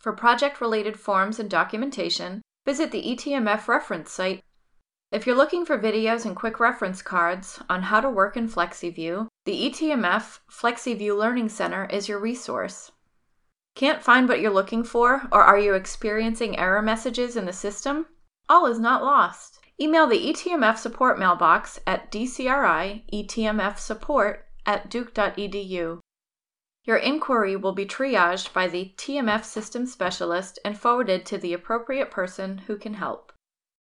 For project-related forms and documentation, visit the eTMF reference site. If you're looking for videos and quick reference cards on how to work in FlexiView, the eTMF FlexiView Learning Center is your resource. Can't find what you're looking for, or are you experiencing error messages in the system? All is not lost. Email the eTMF support mailbox at dcri-etmfsupport@duke.edu. Your inquiry will be triaged by the TMF system specialist and forwarded to the appropriate person who can help.